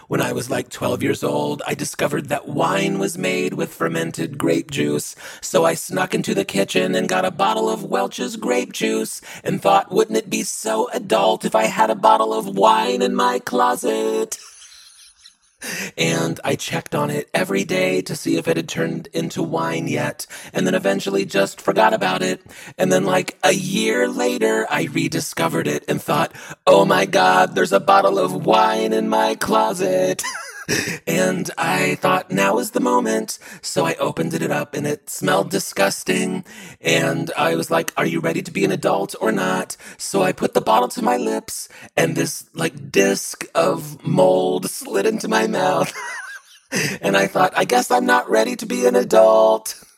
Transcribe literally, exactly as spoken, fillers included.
When I was like twelve years old, I discovered that wine was made with fermented grape juice. So I snuck into the kitchen and got a bottle of Welch's grape juice and thought, wouldn't it be so adult if I had a bottle of wine in my closet? And I checked on it every day to see if it had turned into wine yet, and then eventually just forgot about it. And then like a year later, I rediscovered it and thought, oh my God, there's a bottle of wine in my closet. And I thought, now is the moment. So I opened it up and it smelled disgusting. And I was like, are you ready to be an adult or not? So I put the bottle to my lips and this like disc of mold slid into my mouth. And I thought, I guess I'm not ready to be an adult.